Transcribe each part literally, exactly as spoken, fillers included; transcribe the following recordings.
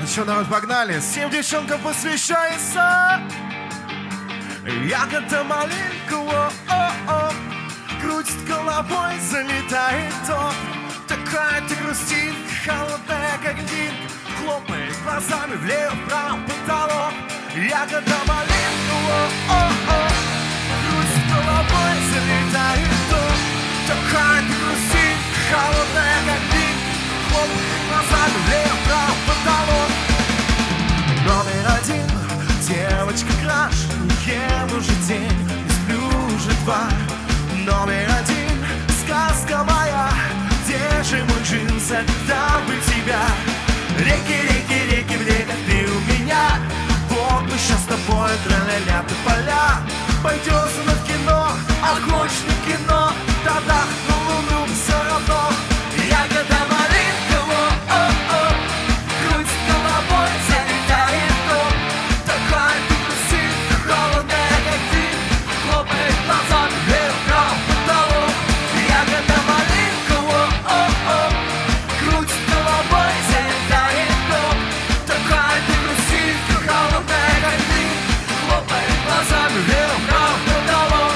Ну что, народ, погнали. Всем девчонкам посвящается ягода малинка, о-о-о. Крутит головой, залетает топ. Такая ты грустинка, холодная как льдинка. Хлопает глазами влево-вправо потолок. Ягода малинка, о-о-о. Крутит головой, залетает топ. Такая ты грустинка, холодная как льдинка. Хлопает глазами влево-вправо потолок. Номер один, девочка краш. Не ем уже день, не сплю уже два. Номер один, сказка моя. Где же мой джинс, когда бы тебя? Реки, реки, реки, время ты у меня. Вот мы сейчас с тобой тра-ля-ля поля. Пойдем на кино, а хочешь на кино? Тогда на луну все равно. Ягода малинка, о-о-о. Крутит головой, залетает топ. Такая ты грустинка, холодная как ты. Хлопает глазами вверх-вправо потолок. Ягода малинка, о-о-о. Крутит головой, залетает топ. Такая ты грустинка, холодная как ты. Хлопает глазами вверх-вправо потолок.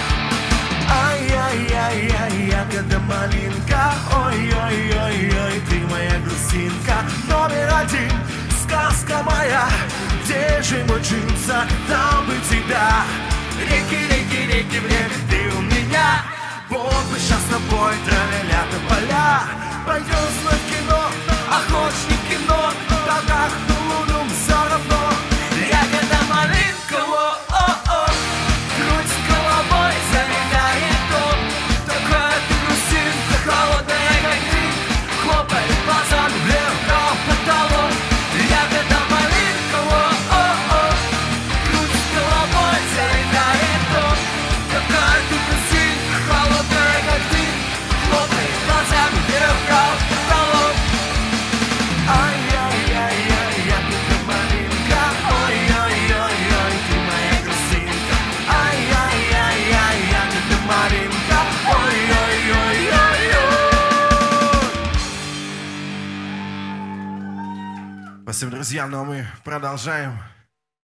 Ай-яй-яй-яй, ягода малинка. Ой-ой-ой-ой, ты моя грустинка. Номер один, сказка моя. Где же мой джинс, когда бы тебя? Реки, реки, реки, время ты у меня. Вот мы сейчас с тобой тра-ля-ля поля. Пойдем смотреть кино, а хочешь не кино? Тогда на луну все равно. Ягода малинка, о-о-о. Крутит головой, залетает топ. Такая ты грустинка, холодная как ты. Хлопает глазами вверх-вправо потолок. Ягода малинка, о-о-о. Крутит головой, залетает топ. Такая ты грустинка, холодная как ты. Хлопает глазами вверх-вправо потолок. Ай-яй-яй-яй, ягода малинка. Ой-ой-ой-ой, ты моя грустинка. Ай-яй-яй-яй, ягода малинка. Ой-ой-ой-ой-ой. Спасибо, друзья, ну а мы продолжаем.